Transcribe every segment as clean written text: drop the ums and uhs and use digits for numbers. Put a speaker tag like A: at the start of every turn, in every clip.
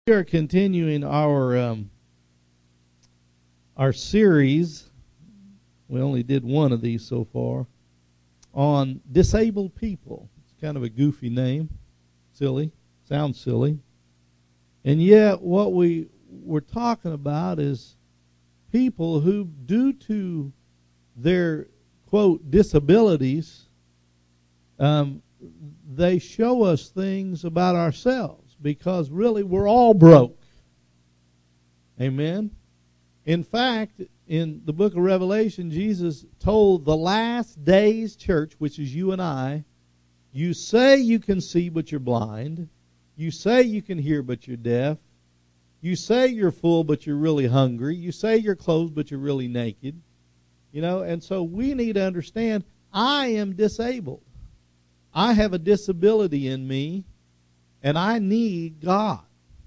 A: We are continuing our series. We only did one of these so far on disabled people. It's kind of a goofy name, silly, sounds silly, and yet what we were talking about is people who, due to their quote disabilities, they show us things about ourselves. Because really, we're all broke. Amen? In fact, in the book of Revelation, Jesus told the last days church, which is you and I, you say you can see, but you're blind. You say you can hear, but you're deaf. You say you're full, but you're really hungry. You say you're clothed, but you're really naked. You know, and so we need to understand, I am disabled. I have a disability in me. And I need God.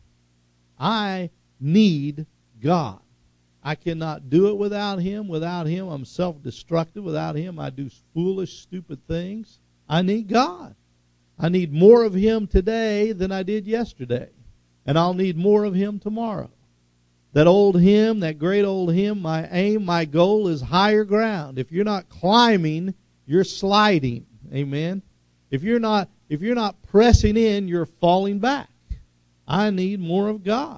A: I need God. I cannot do it without Him. Without Him, I'm self-destructive. Without Him, I do foolish, stupid things. I need God. I need more of Him today than I did yesterday. And I'll need more of Him tomorrow. That old hymn, that great old hymn, my aim, my goal is higher ground. If you're not climbing, you're sliding. Amen? If you're not pressing in, you're falling back. I need more of God.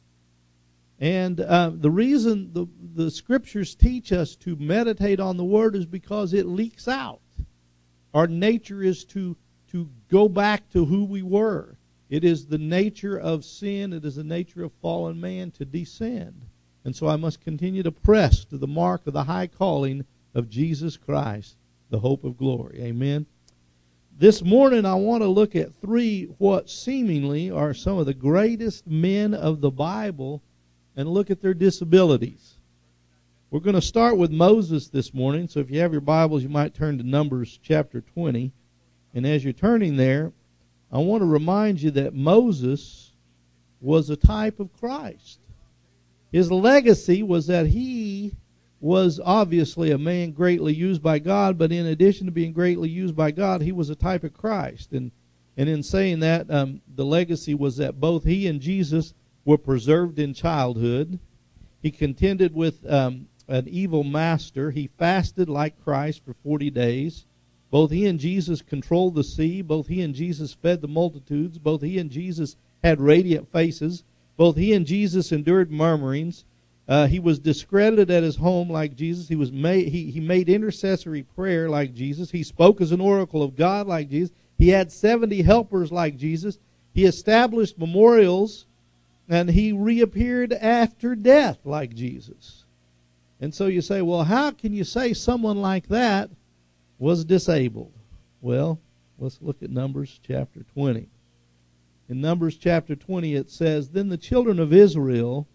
A: And the reason the Scriptures teach us to meditate on the Word is because it leaks out. Our nature is to go back to who we were. It is the nature of sin. It is the nature of fallen man to descend. And so I must continue to press to the mark of the high calling of Jesus Christ, the hope of glory. Amen. This morning I want to look at three what seemingly are some of the greatest men of the Bible and look at their disabilities. We're going to start with Moses this morning, so if you have your Bibles you might turn to Numbers chapter 20. And as you're turning there, I want to remind you that Moses was a type of Christ. His legacy was that he was obviously a man greatly used by God, but in addition to being greatly used by God, he was a type of Christ. And in saying that, the legacy was that both he and Jesus were preserved in childhood. He contended with an evil master. He fasted like Christ for 40 days. Both he and Jesus controlled the sea. Both he and Jesus fed the multitudes. Both he and Jesus had radiant faces. Both he and Jesus endured murmurings. He was discredited at his home like Jesus. He made intercessory prayer like Jesus. He spoke as an oracle of God like Jesus. He had 70 helpers like Jesus. He established memorials, and he reappeared after death like Jesus. And so you say, well, how can you say someone like that was disabled? Well, let's look at Numbers chapter 20. In Numbers chapter 20 it says, Then the children of Israel,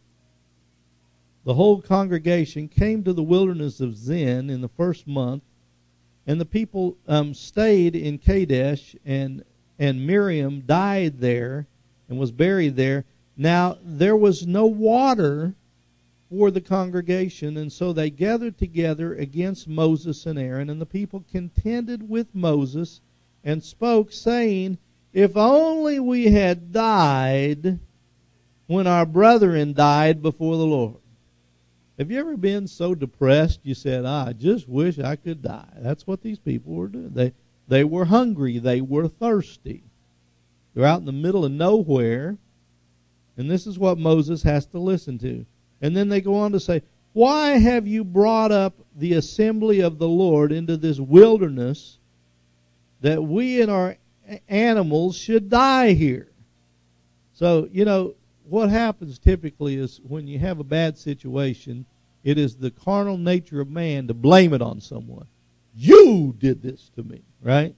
A: the whole congregation, came to the wilderness of Zin in the first month, and the people stayed in Kadesh, and Miriam died there and was buried there. Now there was no water for the congregation, and so they gathered together against Moses and Aaron, and the people contended with Moses and spoke, saying, If only we had died when our brethren died before the Lord. Have you ever been so depressed you said, I just wish I could die? That's what these people were doing. They were hungry. They were thirsty. They're out in the middle of nowhere, and this is what Moses has to listen to. And then they go on to say, Why have you brought up the assembly of the Lord into this wilderness that we and our animals should die here? So, you know, what happens typically is when you have a bad situation, it is the carnal nature of man to blame it on someone. You did this to me, right?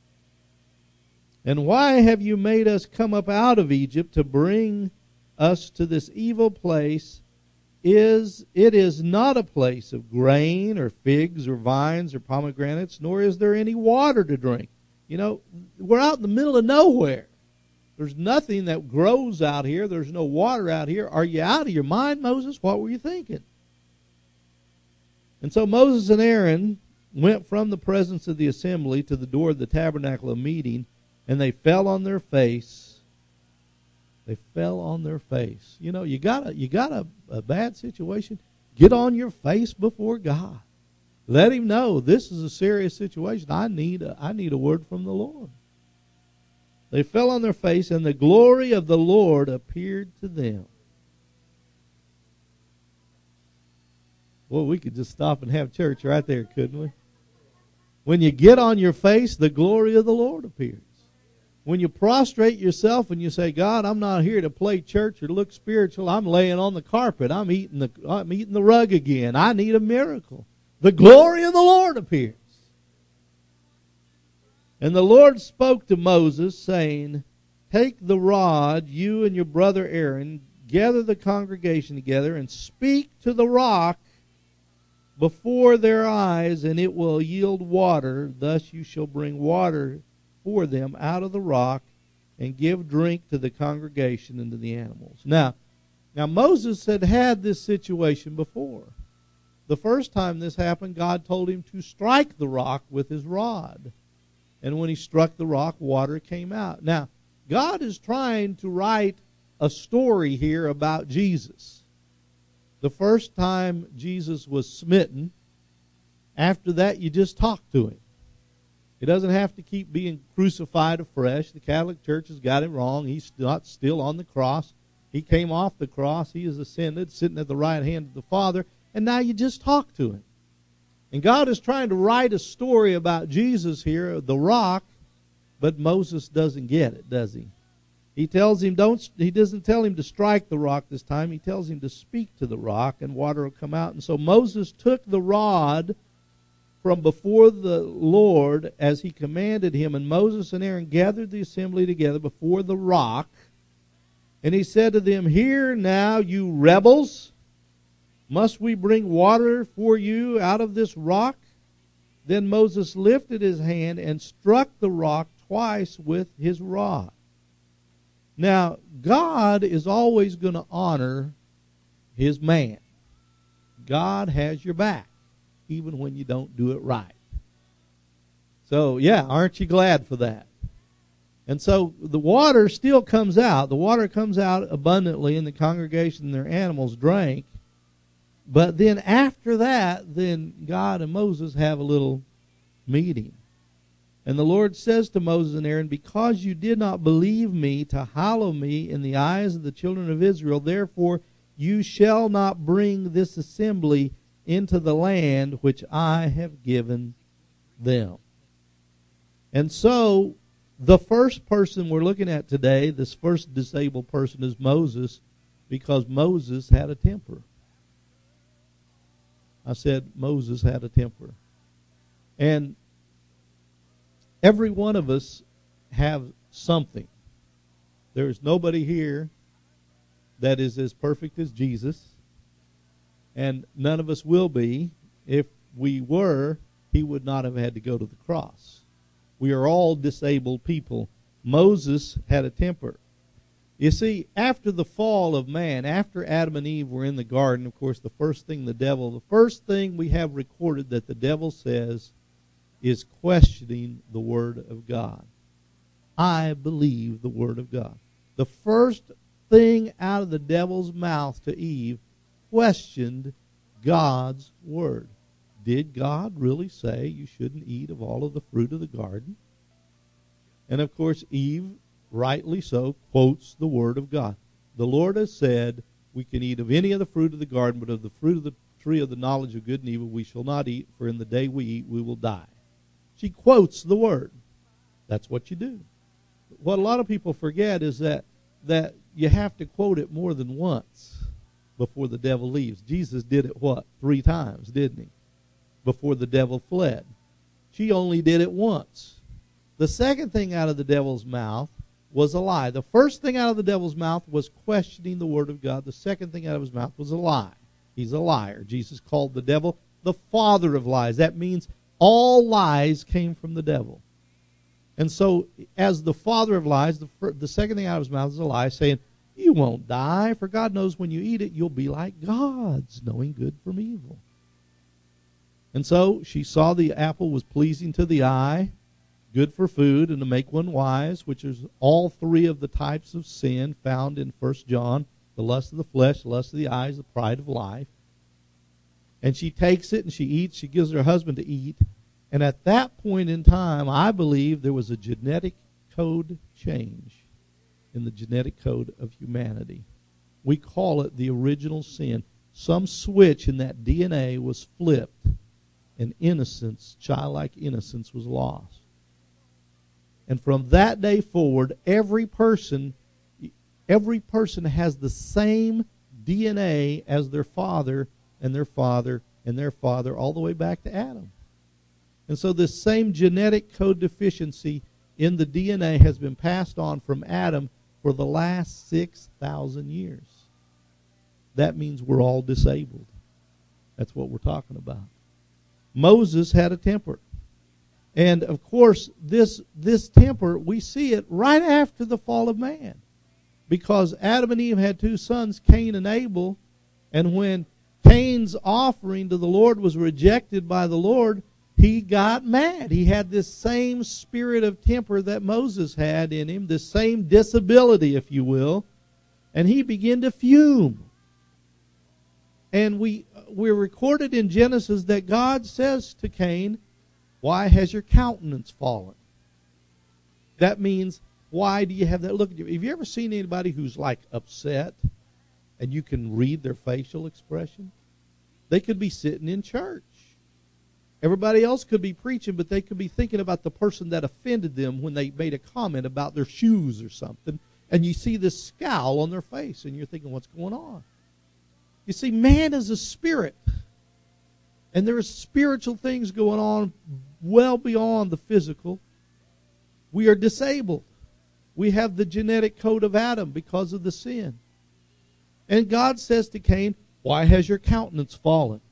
A: And why have you made us come up out of Egypt to bring us to this evil place? It is not a place of grain or figs or vines or pomegranates, nor is there any water to drink. You know, we're out in the middle of nowhere. There's nothing that grows out here. There's no water out here. Are you out of your mind, Moses? What were you thinking? And so Moses and Aaron went from the presence of the assembly to the door of the tabernacle of meeting, and they fell on their face They fell on their face. You know, you got a bad situation, get on your face before God. Let him know this is a serious situation. I need a word from the Lord. They fell on their face, and the glory of the Lord appeared to them. Well, we could just stop and have church right there, couldn't we? When you get on your face, the glory of the Lord appears. When you prostrate yourself and you say, God, I'm not here to play church or look spiritual. I'm laying on the carpet. I'm eating the rug again. I need a miracle. The glory of the Lord appears. And the Lord spoke to Moses, saying, take the rod, you and your brother Aaron, gather the congregation together, and speak to the rock before their eyes, and it will yield water. Thus you shall bring water for them out of the rock, and give drink to the congregation and to the animals. Now Moses had this situation before. The first time this happened, God told him to strike the rock with his rod. And when he struck the rock, water came out. Now, God is trying to write a story here about Jesus. The first time Jesus was smitten, after that you just talk to him. He doesn't have to keep being crucified afresh. The Catholic Church has got it wrong. He's not still on the cross. He came off the cross. He has ascended, sitting at the right hand of the Father, and now you just talk to him. And God is trying to write a story about Jesus here, the rock, but Moses doesn't get it, does he? He tells him he doesn't tell him to strike the rock this time. He tells him to speak to the rock, and water will come out. And so Moses took the rod from before the Lord as he commanded him, and Moses and Aaron gathered the assembly together before the rock, and he said to them, hear now, you rebels, must we bring water for you out of this rock? Then Moses lifted his hand and struck the rock twice with his rod. Now, God is always going to honor his man. God has your back, even when you don't do it right. So, yeah, aren't you glad for that? And so the water still comes out. The water comes out abundantly, and the congregation and their animals drank. But then after that, then God and Moses have a little meeting. And the Lord says to Moses and Aaron, because you did not believe me to hallow me in the eyes of the children of Israel, therefore you shall not bring this assembly into the land which I have given them. And so the first person we're looking at today, this first disabled person, is Moses, because Moses had a temper. I said Moses had a temper. And every one of us have something. There is nobody here that is as perfect as Jesus, and none of us will be. If we were, he would not have had to go to the cross. We are all disabled people. Moses had a temper. You see, after the fall of man, after Adam and Eve were in the garden, of course, the first thing we have recorded that the devil says is questioning the Word of God. I believe the Word of God. The first thing out of the devil's mouth to Eve questioned God's Word. Did God really say you shouldn't eat of all of the fruit of the garden? And of course, Eve, rightly so, quotes the Word of God. The Lord has said, we can eat of any of the fruit of the garden, but of the fruit of the tree of the knowledge of good and evil we shall not eat, for in the day we eat we will die. She quotes the Word. That's what you do. What a lot of people forget is that you have to quote it more than once before the devil leaves. Jesus did it, 3 times, didn't he? Before the devil fled. She only did it once. The second thing out of the devil's mouth was a lie. The first thing out of the devil's mouth was questioning the Word of God. The second thing out of his mouth was a lie. He's a liar. Jesus called the devil the father of lies. That means all lies came from the devil. And so, as the father of lies, the second thing out of his mouth is a lie, saying, you won't die, for God knows when you eat it, you'll be like gods, knowing good from evil. And so, she saw the apple was pleasing to the eye, good for food and to make one wise, which is all three of the types of sin found in 1 John, the lust of the flesh, the lust of the eyes, the pride of life. And she takes it and she eats. She gives her husband to eat. And at that point in time, I believe there was a genetic code change in the genetic code of humanity. We call it the original sin. Some switch in that DNA was flipped, and innocence, childlike innocence, was lost. And from that day forward, every person has the same DNA as their father and their father and their father, all the way back to Adam. And so this same genetic code deficiency in the DNA has been passed on from Adam for the last 6,000 years. That means we're all disabled. That's what we're talking about. Moses had a temper. And, of course, this temper, we see it right after the fall of man. Because Adam and Eve had two sons, Cain and Abel. And when Cain's offering to the Lord was rejected by the Lord, he got mad. He had this same spirit of temper that Moses had in him, this same disability, if you will. And he began to fume. And we're recorded in Genesis that God says to Cain, "Why has your countenance fallen?" That means, why do you have that look at you? Have you ever seen anybody who's like upset and you can read their facial expression? They could be sitting in church. Everybody else could be preaching, but they could be thinking about the person that offended them when they made a comment about their shoes or something. And you see this scowl on their face, and you're thinking, what's going on? You see, man is a spirit. And there are spiritual things going on well beyond the physical. We are disabled. We have the genetic code of Adam because of the sin. And God says to Cain, "Why has your countenance fallen?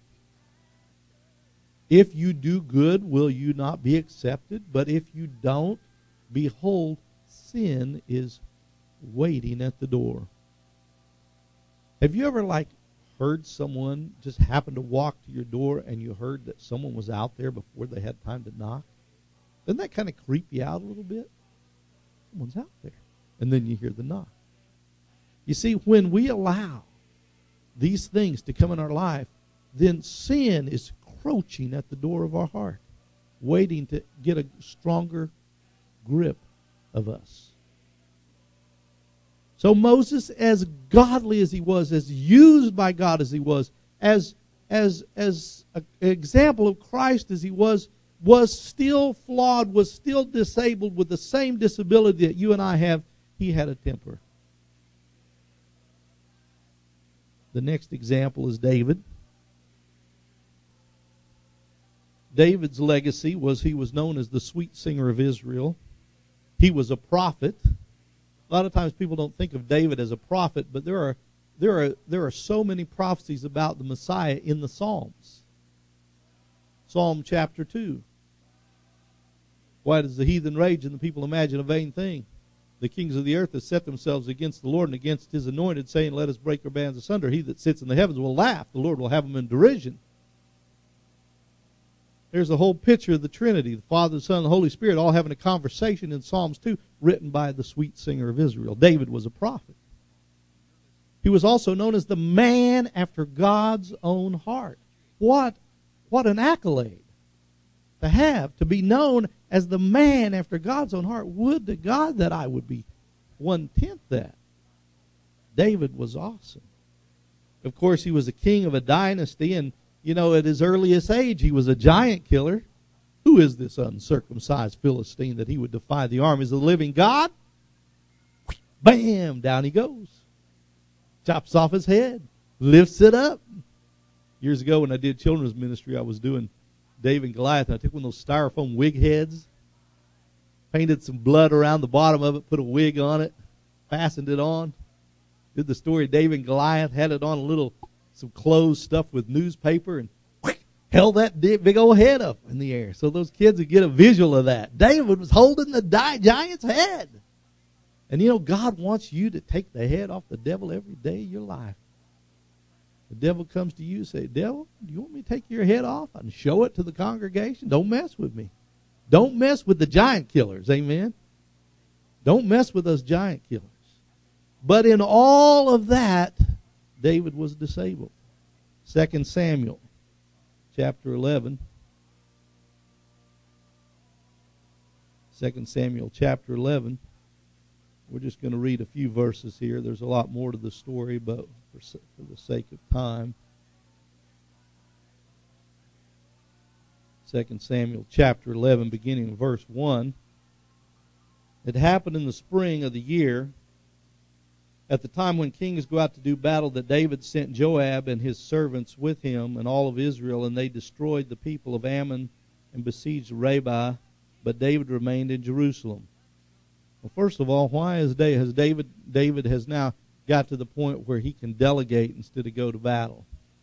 A: If you do good, will you not be accepted? But if you don't, behold, sin is waiting at the door." Have you ever heard someone just happen to walk to your door and you heard that someone was out there before they had time to knock? Doesn't that kind of creep you out a little bit? Someone's out there. And then you hear the knock. You see, when we allow these things to come in our life, then sin is crouching at the door of our heart, waiting to get a stronger grip of us. So Moses, as godly as he was, as used by God as he was, as an example of Christ as he was still flawed, was still disabled with the same disability that you and I have. He had a temper. The next example is David. David's legacy was he was known as the sweet singer of Israel. He was a prophet. A lot of times people don't think of David as a prophet, but there are so many prophecies about the Messiah in the Psalms. Psalm chapter 2. Why does the heathen rage and the people imagine a vain thing? The kings of the earth have set themselves against the Lord and against his anointed, saying, "Let us break our bands asunder." He that sits in the heavens will laugh. The Lord will have them in derision. There's a whole picture of the Trinity, the Father, the Son, and the Holy Spirit, all having a conversation in Psalms 2, written by the sweet singer of Israel. David was a prophet. He was also known as the man after God's own heart. What an accolade to have, to be known as the man after God's own heart. Would to God that I would be 1/10 that. David was awesome. Of course, he was a king of a dynasty, and at his earliest age, he was a giant killer. Who is this uncircumcised Philistine that he would defy the armies of the living God? Bam! Down he goes. Chops off his head. Lifts it up. Years ago when I did children's ministry, I was doing David and Goliath, and I took one of those styrofoam wig heads, painted some blood around the bottom of it, put a wig on it, fastened it on. Did the story of David and Goliath, had it on some clothes stuffed with newspaper, and held that big old head up in the air so those kids would get a visual of that. David was holding the giant's head. And God wants you to take the head off the devil every day of your life. The devil comes to you and say, "Devil, do you want me to take your head off and show it to the congregation? Don't mess with me. Don't mess with the giant killers. Amen? Don't mess with those giant killers. But in all of that, David was disabled. 2 Samuel chapter 11. 2 Samuel chapter 11. We're just going to read a few verses here. There's a lot more to the story, but for the sake of time. 2 Samuel chapter 11, beginning in verse 1. It happened in the spring of the year, at the time when kings go out to do battle, that David sent Joab and his servants with him and all of Israel, and they destroyed the people of Ammon and besieged Rabbah, but David remained in Jerusalem. Well, first of all, why has David has now got to the point where he can delegate instead of go to battle?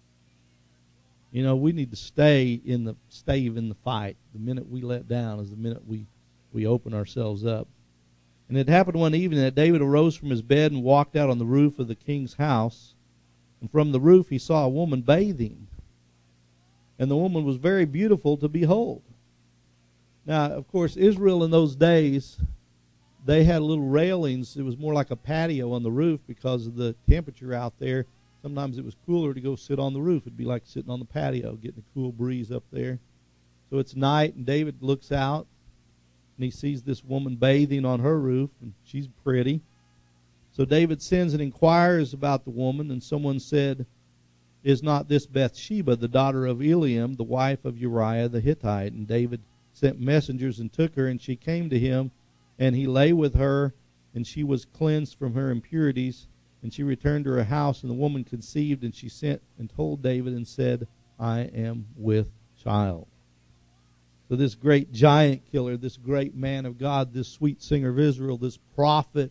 A: You know, we need to stay in the fight. The minute we let down is the minute we open ourselves up. And it happened one evening that David arose from his bed and walked out on the roof of the king's house. And from the roof he saw a woman bathing. And the woman was very beautiful to behold. Now, of course, Israel in those days, they had little railings. It was more like a patio on the roof because of the temperature out there. Sometimes it was cooler to go sit on the roof. It'd be like sitting on the patio, getting a cool breeze up there. So it's night, and David looks out, and he sees this woman bathing on her roof, and she's pretty. So David sends and inquires about the woman, and someone said, "Is not this Bathsheba, the daughter of Eliam, the wife of Uriah the Hittite?" And David sent messengers and took her, and she came to him, and he lay with her, and she was cleansed from her impurities. And she returned to her house, and the woman conceived, and she sent and told David and said, "I am with child." So this great giant killer, this great man of God, this sweet singer of Israel, this prophet,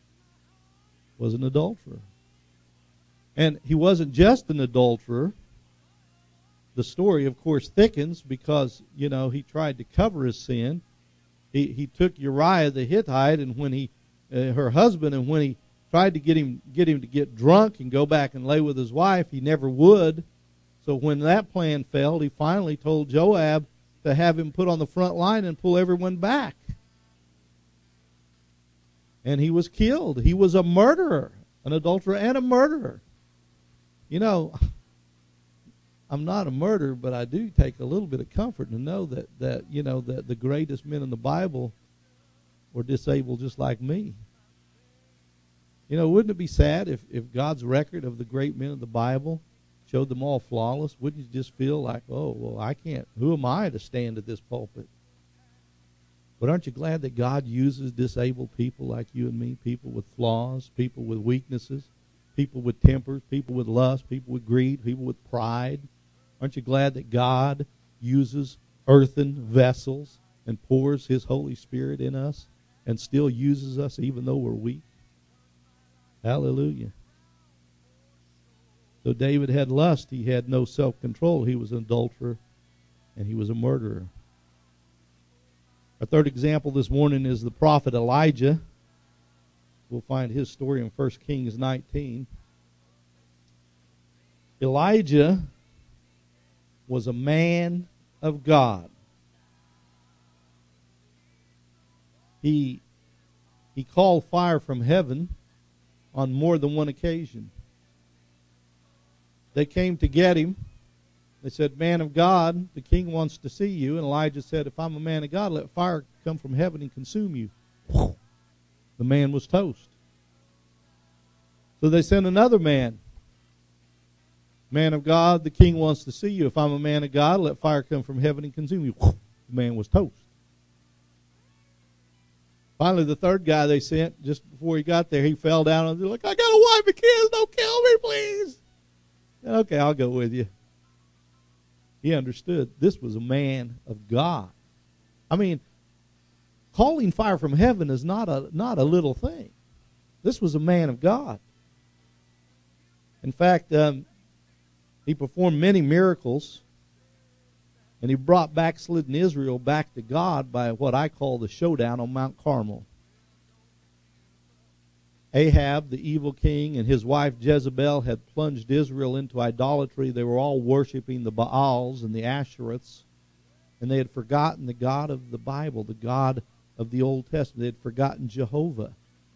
A: was an adulterer. And he wasn't just an adulterer. The story, of course, thickens because, he tried to cover his sin. He took Uriah the Hittite, and when her husband, and when he tried to get him to get drunk and go back and lay with his wife, he never would. So when that plan failed, he finally told Joab to have him put on the front line and pull everyone back. And he was killed. He was a murderer, an adulterer and a murderer. I'm not a murderer, but I do take a little bit of comfort to know that the greatest men in the Bible were disabled just like me. Wouldn't it be sad if God's record of the great men of the Bible showed them all flawless? Wouldn't you just feel like, oh, well, I can't, who am I to stand at this pulpit? But aren't you glad that God uses disabled people like you and me, people with flaws, people with weaknesses, people with tempers, people with lust, people with greed, people with pride? Aren't you glad that God uses earthen vessels and pours His Holy Spirit in us and still uses us even though we're weak? Hallelujah. So David had lust. He had no self-control. He was an adulterer, and he was a murderer. Our third example this morning is the prophet Elijah. We'll find his story in 1 Kings 19. Elijah was a man of God. He called fire from heaven on more than one occasion. They came to get him. They said, "Man of God, the king wants to see you." And Elijah said, "If I'm a man of God, let fire come from heaven and consume you." The man was toast. So they sent another man. "Man of God, the king wants to see you. If I'm a man of God, let fire come from heaven and consume you." The man was toast. Finally, the third guy they sent, just before he got there, he fell down and they're like, "I got a wife and kids, don't kill me, please." "Okay, I'll go with you." He understood this was a man of God. I mean, calling fire from heaven is not a little thing. This was a man of God. In fact, he performed many miracles, and he brought backslidden Israel back to God by what I call the showdown on Mount Carmel. Ahab, the evil king, and his wife Jezebel had plunged Israel into idolatry. They were all worshiping the Baals and the Ashereths. And they had forgotten the God of the Bible, the God of the Old Testament. They had forgotten Jehovah.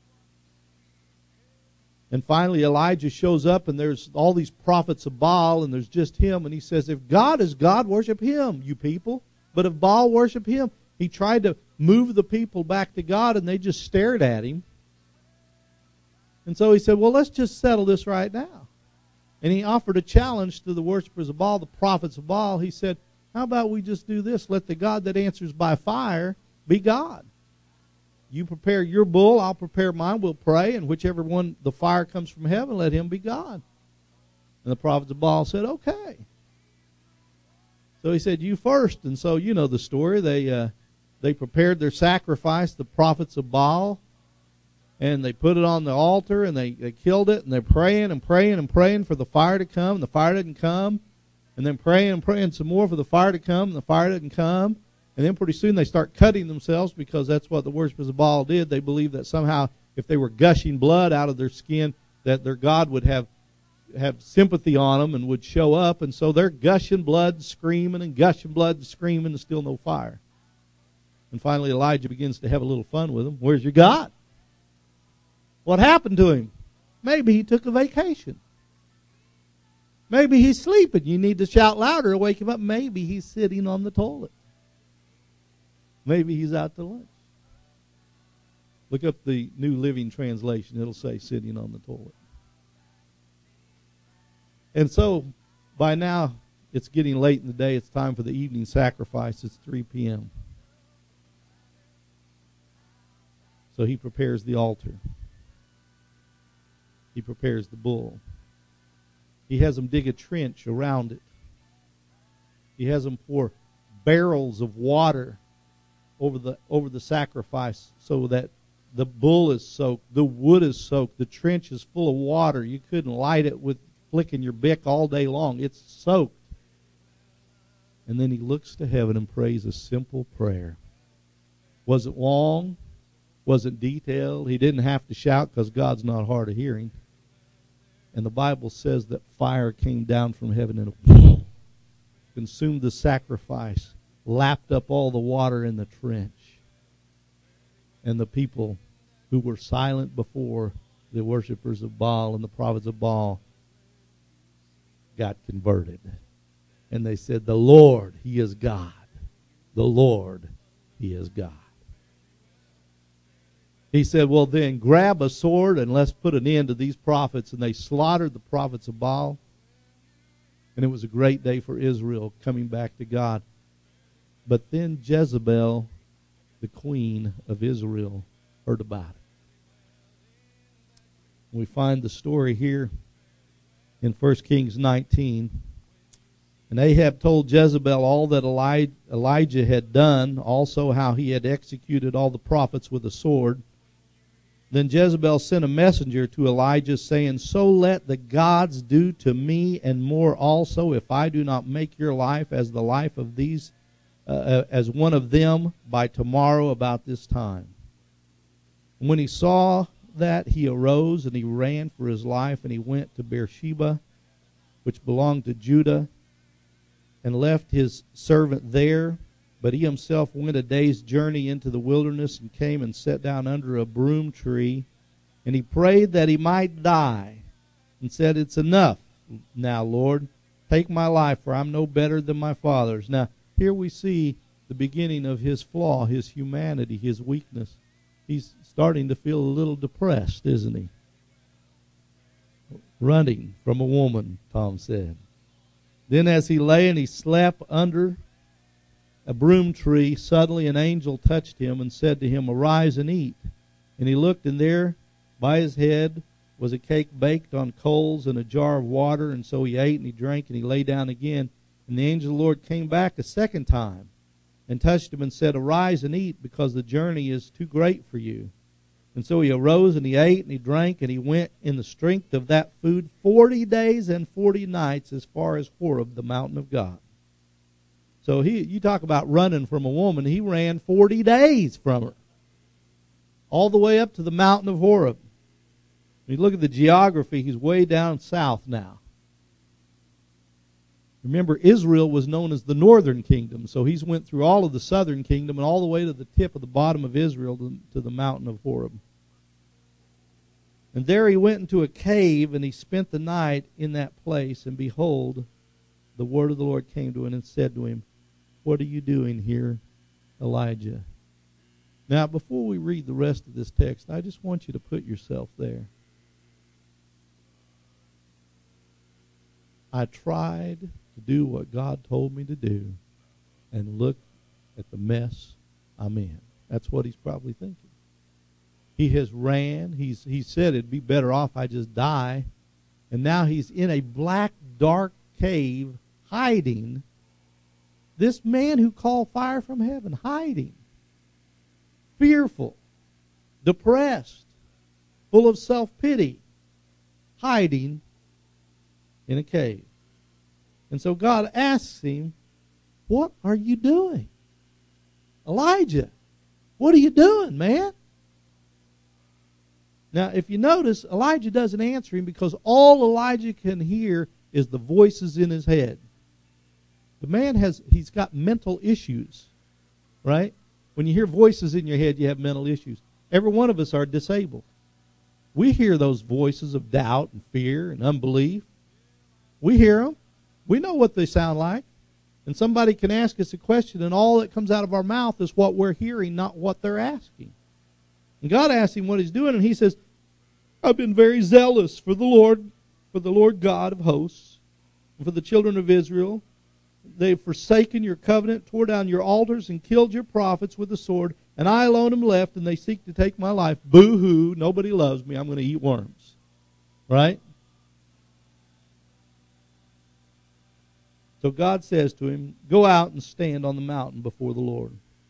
A: And finally Elijah shows up, and there's all these prophets of Baal, and there's just him. And he says, if God is God, worship him, you people. But if Baal, worship him. He tried to move the people back to God, and they just stared at him. And so he said, well, let's just settle this right now. And he offered a challenge to the worshipers of Baal, the prophets of Baal. He said, how about we just do this? Let the God that answers by fire be God. You prepare your bull, I'll prepare mine, we'll pray, and whichever one the fire comes from heaven, let him be God. And the prophets of Baal said, okay. So he said, you first. And so you know the story. They prepared their sacrifice, the prophets of Baal, and they put it on the altar, and they killed it, and they're praying and praying and praying for the fire to come, and the fire didn't come. And then praying and praying some more for the fire to come, and the fire didn't come. And then pretty soon they start cutting themselves, because that's what the worshipers of Baal did. They believed that somehow if they were gushing blood out of their skin, that their God would have sympathy on them and would show up. And so they're gushing blood, screaming, and gushing blood, and screaming, and still no fire. And finally Elijah begins to have a little fun with them. Where's your God? What happened to him? Maybe he took a vacation. Maybe he's sleeping. You need to shout louder to wake him up. Maybe he's sitting on the toilet. Maybe he's out to lunch. Look up the New Living Translation. It'll say sitting on the toilet. And so, by now, it's getting late in the day. It's time for the evening sacrifice. It's 3 p.m. So he prepares the altar. He prepares the bull. He has them dig a trench around it. He has them pour barrels of water over the sacrifice so that the bull is soaked, the wood is soaked, the trench is full of water. You couldn't light it with flicking your Bic all day long. It's soaked. And then he looks to heaven and prays a simple prayer. Wasn't long, wasn't detailed. He didn't have to shout because God's not hard of hearing. And the Bible says that fire came down from heaven and consumed the sacrifice, lapped up all the water in the trench. And the people who were silent before, the worshipers of Baal and the prophets of Baal, got converted. And they said, the Lord, He is God. The Lord, He is God. He said, well then, grab a sword and let's put an end to these prophets. And they slaughtered the prophets of Baal. And it was a great day for Israel coming back to God. But then Jezebel, the queen of Israel, heard about it. We find the story here in 1 Kings 19. And Ahab told Jezebel all that Elijah had done, also how he had executed all the prophets with a sword. Then Jezebel sent a messenger to Elijah, saying, so let the gods do to me and more also, if I do not make your life as the life of these, as one of them by tomorrow about this time. And when he saw that, he arose and he ran for his life, and he went to Beersheba, which belonged to Judah, and left his servant there. But he himself went a day's journey into the wilderness and came and sat down under a broom tree. And he prayed that he might die and said, it's enough now, Lord. Take my life, for I'm no better than my fathers. Now, here we see the beginning of his flaw, his humanity, his weakness. He's starting to feel a little depressed, isn't he? Running from a woman, Tom said. Then as he lay and he slept under a broom tree, suddenly an angel touched him and said to him, arise and eat. And he looked, and there by his head was a cake baked on coals and a jar of water. And so he ate and he drank and he lay down again. And the angel of the Lord came back a second time and touched him and said, arise and eat, because the journey is too great for you. And so he arose and he ate and he drank, and he went in the strength of that food 40 days and 40 nights as far as Horeb, the mountain of God. So you talk about running from a woman. He ran 40 days from her, all the way up to the mountain of Horeb. When you look at the geography, he's way down south now. Remember, Israel was known as the northern kingdom, so he's went through all of the southern kingdom and all the way to the tip of the bottom of Israel to the mountain of Horeb. And there he went into a cave, and he spent the night in that place. And behold, the word of the Lord came to him and said to him, "What are you doing here, Elijah?" Now, before we read the rest of this text, I just want you to put yourself there. I tried to do what God told me to do, and look at the mess I'm in. That's what he's probably thinking. He has ran. He said it'd be better off I just die. And now he's in a black, dark cave hiding. This man who called fire from heaven, hiding. Fearful, depressed, full of self-pity, hiding in a cave. And so God asks him, "What are you doing? Elijah, what are you doing, man?" Now, if you notice, Elijah doesn't answer him because all Elijah can hear is the voices in his head. The man he's got mental issues, right? When you hear voices in your head, you have mental issues. Every one of us are disabled. We hear those voices of doubt and fear and unbelief. We hear them. We know what they sound like. And somebody can ask us a question, and all that comes out of our mouth is what we're hearing, not what they're asking. And God asks him what he's doing, and he says, "I've been very zealous for the Lord God of hosts, and for the children of Israel. They've forsaken your covenant, tore down your altars, and killed your prophets with the sword, and I alone am left, and they seek to take my life. Boo-hoo, nobody loves me, I'm going to eat worms." Right? So God says to him, "Go out and stand on the mountain before the Lord."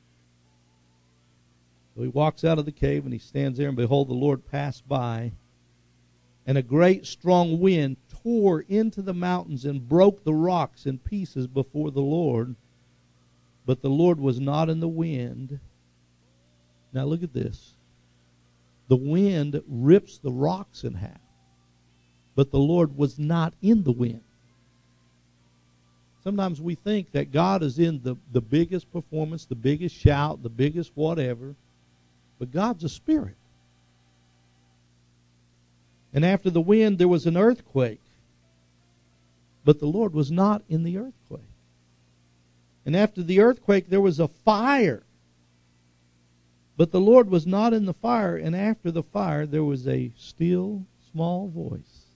A: So he walks out of the cave, and he stands there, and behold, the Lord passed by, and a great strong wind tore into the mountains and broke the rocks in pieces before the Lord. But the Lord was not in the wind. Now look at this. The wind rips the rocks in half, but the Lord was not in the wind. Sometimes we think that God is in the biggest performance, the biggest shout, the biggest whatever. But God's a spirit. And after the wind, there was an earthquake. But the Lord was not in the earthquake. And after the earthquake, there was a fire. But the Lord was not in the fire. And after the fire, there was a still, small voice.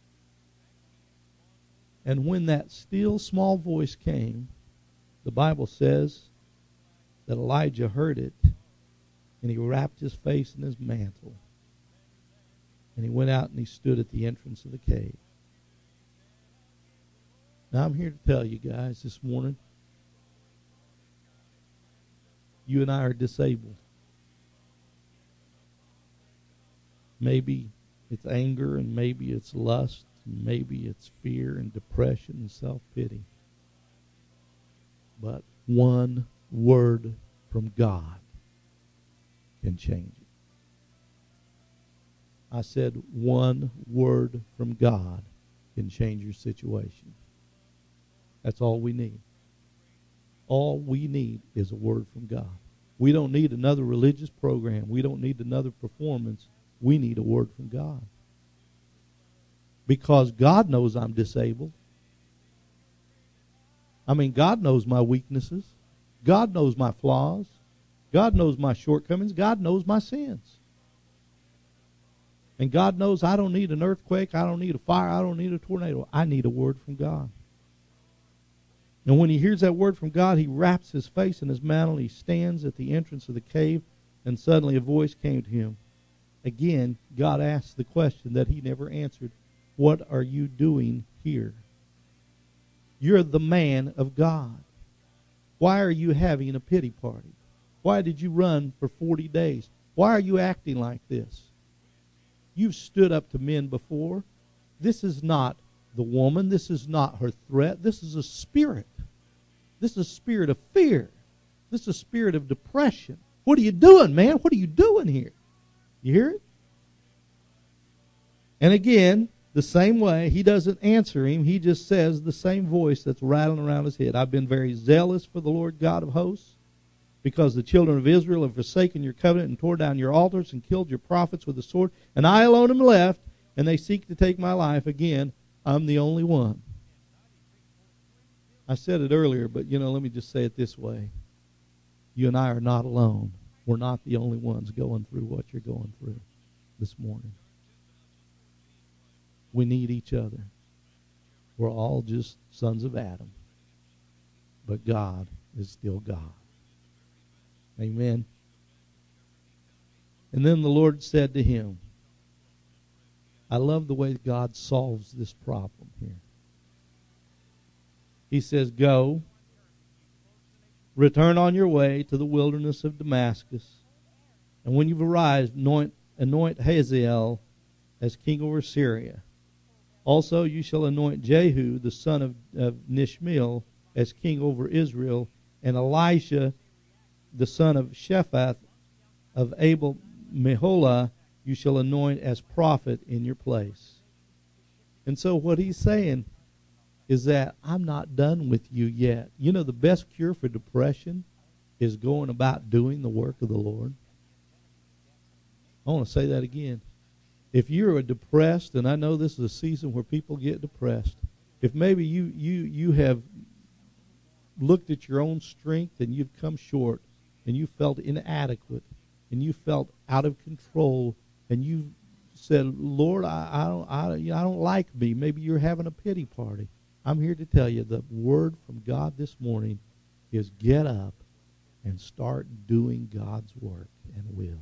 A: And when that still, small voice came, the Bible says that Elijah heard it. And he wrapped his face in his mantle. And he went out and he stood at the entrance of the cave. Now I'm here to tell you guys this morning, you and I are disabled. Maybe it's anger, and maybe it's lust, and maybe it's fear and depression and self-pity. But one word from God can change it. I said one word from God can change your situation. That's all we need. All we need is a word from God. We don't need another religious program. We don't need another performance. We need a word from God. Because God knows I'm disabled. I mean, God knows my weaknesses. God knows my flaws. God knows my shortcomings. God knows my sins. And God knows I don't need an earthquake. I don't need a fire. I don't need a tornado. I need a word from God. And when he hears that word from God, he wraps his face in his mantle. He stands at the entrance of the cave, and suddenly a voice came to him. Again, God asked the question that he never answered. What are you doing here? You're the man of God. Why are you having a pity party? Why did you run for 40 days? Why are you acting like this? You've stood up to men before. This is not the woman. This is not her threat. This is a spirit. This is a spirit of fear. This is a spirit of depression. What are you doing, man? What are you doing here? You hear it? And again, the same way. He doesn't answer him. He just says the same voice that's rattling around his head. I've been very zealous for the Lord God of hosts, because the children of Israel have forsaken your covenant and tore down your altars and killed your prophets with the sword. And I alone am left, and they seek to take my life. Again, I'm the only one. I said it earlier, but let me just say it this way. You and I are not alone. We're not the only ones going through what you're going through this morning. We need each other. We're all just sons of Adam. But God is still God. Amen. And then the Lord said to him, I love the way God solves this problem here. He says, go, return on your way to the wilderness of Damascus, and when you've arrived, anoint Hazael as king over Syria. Also you shall anoint Jehu, the son of Nishmael, as king over Israel, and Elisha, the son of Shaphat of Abel-Meholah, you shall anoint as prophet in your place. And so what he's saying is that I'm not done with you yet. The best cure for depression is going about doing the work of the Lord. I want to say that again. If you're depressed, and I know this is a season where people get depressed, if maybe you have looked at your own strength and you've come short, and you felt inadequate, and you felt out of control, and you said, Lord, I don't like me. Maybe you're having a pity party. I'm here to tell you the word from God this morning is get up and start doing God's work and will.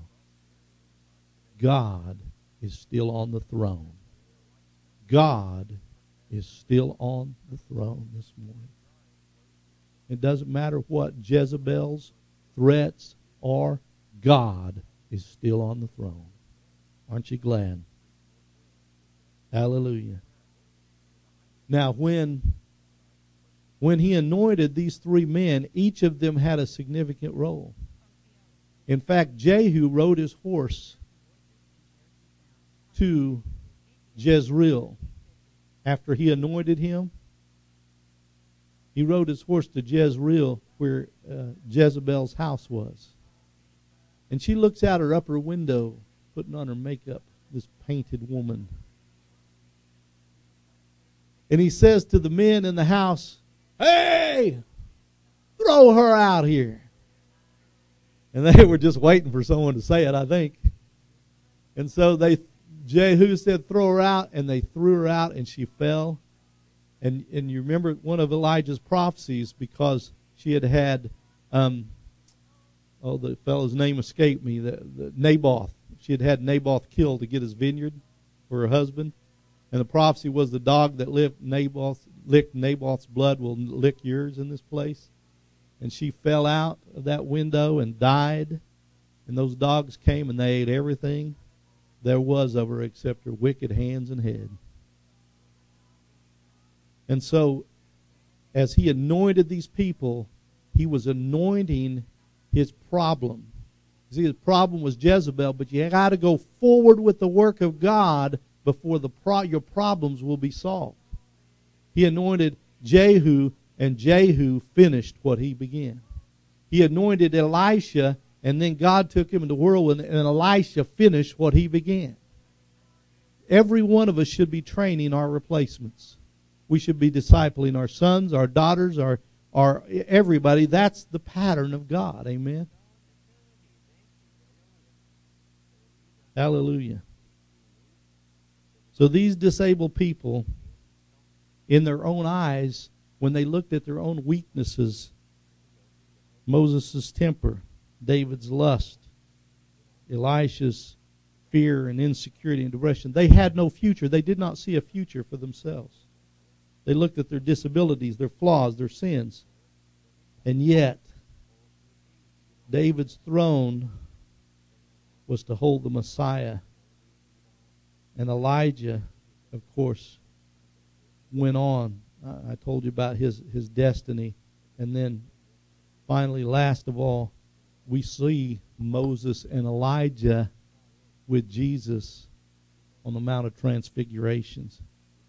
A: God is still on the throne. God is still on the throne this morning. It doesn't matter what Jezebel's threats are, God is still on the throne. Aren't you glad? Hallelujah. Now, when he anointed these three men, each of them had a significant role. In fact, Jehu rode his horse to Jezreel after he anointed him. He rode his horse to Jezreel, where Jezebel's house was. And she looks out her upper window, putting on her makeup, this painted woman. And he says to the men in the house, hey, throw her out here. And they were just waiting for someone to say it, I think. And so Jehu said, throw her out, and they threw her out, and she fell. And you remember one of Elijah's prophecies, because she had the fellow's name escaped me, the Naboth. She had Naboth killed to get his vineyard for her husband. And the prophecy was the dog that licked Naboth's blood will lick yours in this place. And she fell out of that window and died. And those dogs came and they ate everything there was of her except her wicked hands and head. And so, as he anointed these people, he was anointing his problem. See, his problem was Jezebel, but you got to go forward with the work of God before your problems will be solved. He anointed Jehu, and Jehu finished what he began. He anointed Elisha, and then God took him in the whirlwind, and Elisha finished what he began. Every one of us should be training our replacements. We should be discipling our sons, our daughters, our everybody. That's the pattern of God. Amen. Hallelujah. So these disabled people, in their own eyes, when they looked at their own weaknesses, Moses' temper, David's lust, Elisha's fear and insecurity and depression, they had no future. They did not see a future for themselves. They looked at their disabilities, their flaws, their sins. And yet, David's throne was to hold the Messiah. And Elijah, of course, went on. I told you about his destiny. And then, finally, last of all, we see Moses and Elijah with Jesus on the Mount of Transfigurations.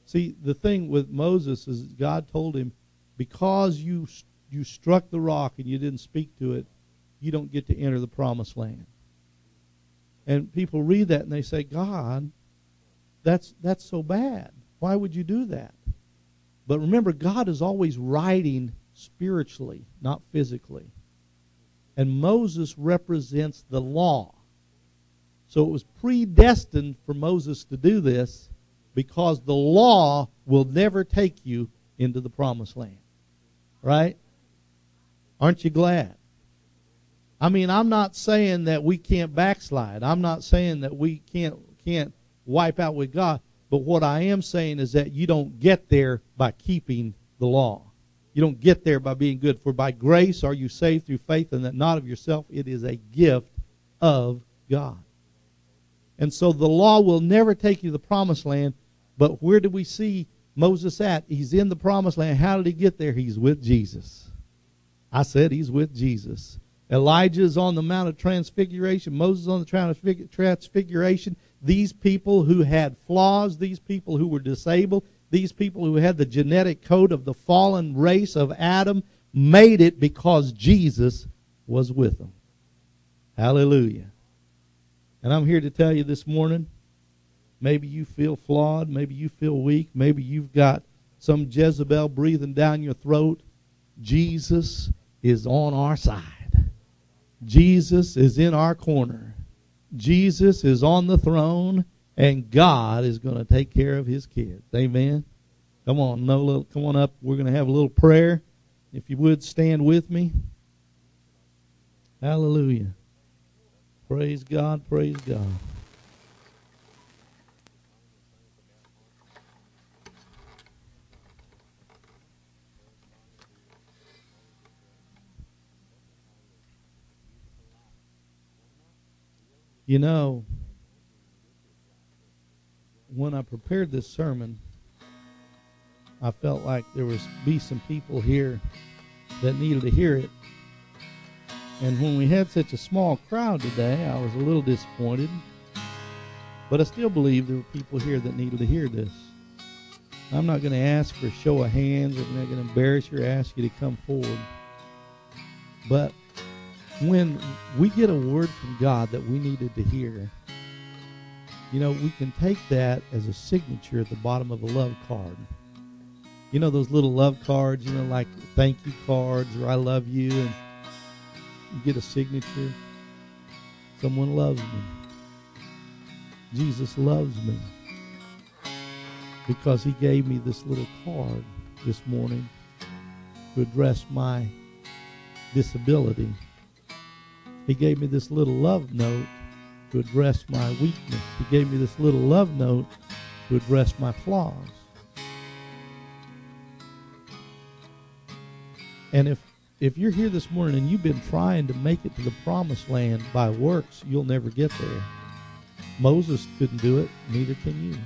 A: See, the thing with Moses is God told him, because you struck the rock and you didn't speak to it, you don't get to enter the promised land. And people read that and they say, God, that's so bad. Why would you do that? But remember, God is always writing spiritually, not physically. And Moses represents the law. So it was predestined for Moses to do this, because the law will never take you into the promised land. Right? Aren't you glad? I mean, I'm not saying that we can't backslide. I'm not saying that we can't wipe out with God. But what I am saying is that you don't get there by keeping the law. You don't get there by being good. For by grace are you saved through faith, and that not of yourself. It is a gift of God. And so the law will never take you to the promised land. But where do we see Moses at? He's in the promised land. How did he get there? He's with Jesus. I said he's with Jesus. Elijah is on the Mount of Transfiguration. Moses on the Transfiguration. These people who had flaws, these people who were disabled, these people who had the genetic code of the fallen race of Adam, made it because Jesus was with them. Hallelujah. And I'm here to tell you this morning, maybe you feel flawed, maybe you feel weak, maybe you've got some Jezebel breathing down your throat. Jesus is on our side. Jesus is in our corner. Jesus is on the throne, and God is going to take care of his kids. Amen. Come on, come on up. We're going to have a little prayer. If you would, stand with me. Hallelujah. Praise God, praise God. You know, when I prepared this sermon, I felt like there was be some people here that needed to hear it. And when we had such a small crowd today, I was a little disappointed. But I still believe there were people here that needed to hear this. I'm not going to ask for a show of hands. I'm not going to embarrass you or ask you to come forward. But when we get a word from God that we needed to hear, you know, we can take that as a signature at the bottom of a love card. You know those little love cards, you know, like thank you cards or I love you, and you get a signature. Someone loves me. Jesus loves me because he gave me this little card this morning to address my disability. He gave me this little love note to address my weakness. He gave me this little love note to address my flaws. And if you're here this morning and you've been trying to make it to the promised land by works, you'll never get there. Moses couldn't do it, neither can you.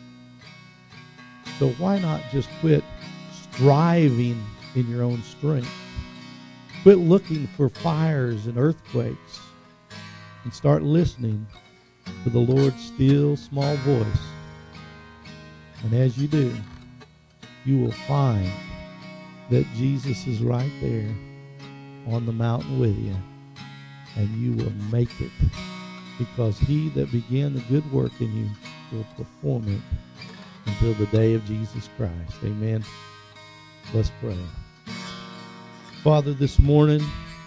A: So why not just quit striving in your own strength? Quit looking for fires and earthquakes and start listening to the Lord's still small voice. And as you do, you will find that Jesus is right there on the mountain with you, and you will make it, because he that began the good work in you will perform it until the day of Jesus Christ. Amen. Let's pray. Father, this morning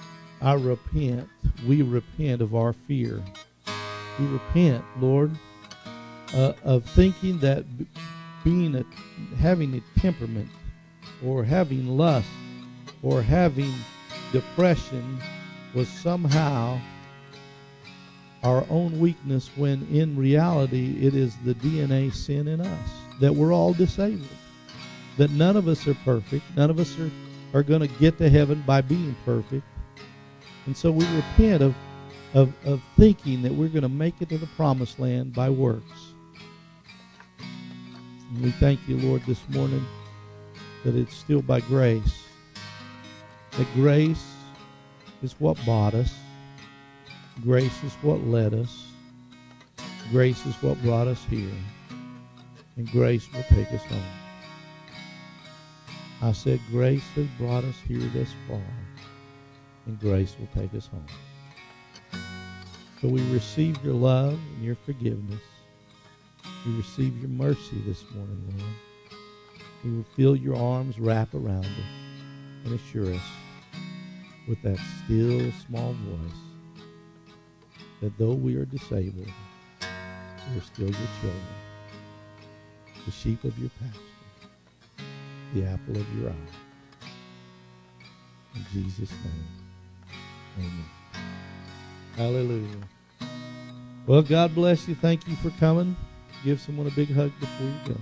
A: we repent of our fear. We repent, Lord, of thinking that having a temperament, or having lust, or having depression was somehow our own weakness, when in reality it is the DNA sin in us, that we're all disabled, that none of us are perfect, none of us are going to get to heaven by being perfect. And so we repent of thinking that we're going to make it to the promised land by works. And we thank you, Lord, this morning that it's still by grace. That grace is what bought us. Grace is what led us. Grace is what brought us here. and grace will take us home. I said grace has brought us here this far, and grace will take us home. So we receive your love and your forgiveness. We receive your mercy this morning, Lord. We will feel your arms wrap around us and assure us with that still small voice that though we are disabled, we are still your children, the sheep of your pasture, the apple of your eye. In Jesus' name, amen. Hallelujah. Well, God bless you. Thank you for coming. Give someone a big hug before you go.